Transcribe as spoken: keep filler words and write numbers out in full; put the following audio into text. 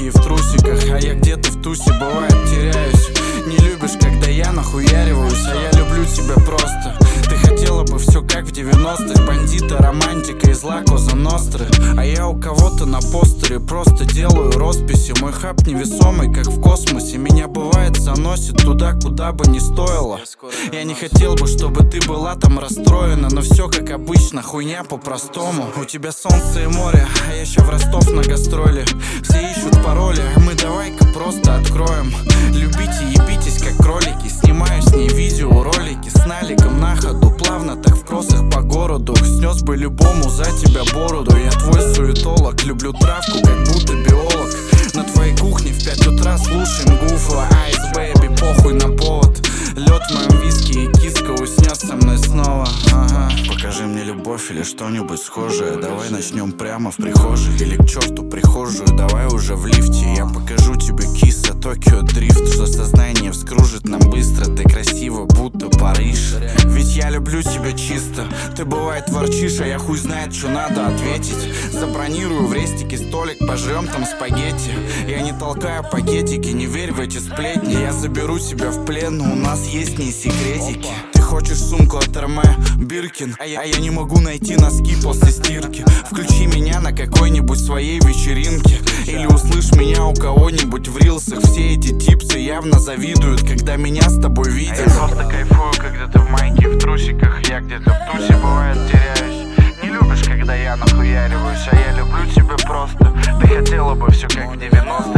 в трусиках, а я где-то в тусе бывает теряюсь. Не любишь, когда я нахуяриваюсь, а я люблю тебя просто. Ты хотела бы все как в девяностых, бандита, романтика из Ла Коза Ностры. А я у кого-то на постере просто делаю росписи. Мой хаб невесомый, как в космосе. Меня бывает заносит туда, куда бы не стоило. Я не хотел бы, чтобы ты была там расстроена, но все как обычно, хуйня по-простому. У тебя солнце и море, а я еще в Ростов на гастроли. Все ищут пароли, а мы давай-ка просто откроем. Любите, ебитесь как кролики. Снимаю с ней видеоролики с наликом на ходу, плавно так в кроссах по городу. Снес бы любому за тебя бороду. Я твой суетолог, люблю травку, как будто биолог. На твоей кухне в пять утра слушаем Гуфа. Айс, бэйби, похуй на повод. Лед в моем виски и киска уснет со мной снова. Ага. Покажи мне любовь или что-нибудь схожее. Давай начнем прямо в прихожей или к черту прихожую. Давай уже в лифте, я покажу тебе киса Токио дрифт, что сознание вскружит нам быстро. Ты красива, будто Париж. Ведь я люблю тебя чисто. Ты бывает ворчишь, а я хуй знает, что надо ответить. Забронирую в рестике столик, пожрем там спагетти. Я не толкаю пакетики, не верь в эти сплетни. Я заберу тебя в плен, но у нас есть не секретики. Ты хочешь сумку от Эрме, Биркин, а я, а я не могу найти носки после стирки. Включи меня на какой-нибудь своей вечеринке, или услышь меня у кого-нибудь в рилсах. Все эти типсы явно завидуют, когда меня с тобой видят. А я просто кайфую, когда ты в майке и в трусиках. Я где-то в тусе бывает теряюсь. Не любишь, когда я нахуяриваюсь, а я люблю тебя просто. Ты хотела бы все как в девяностых.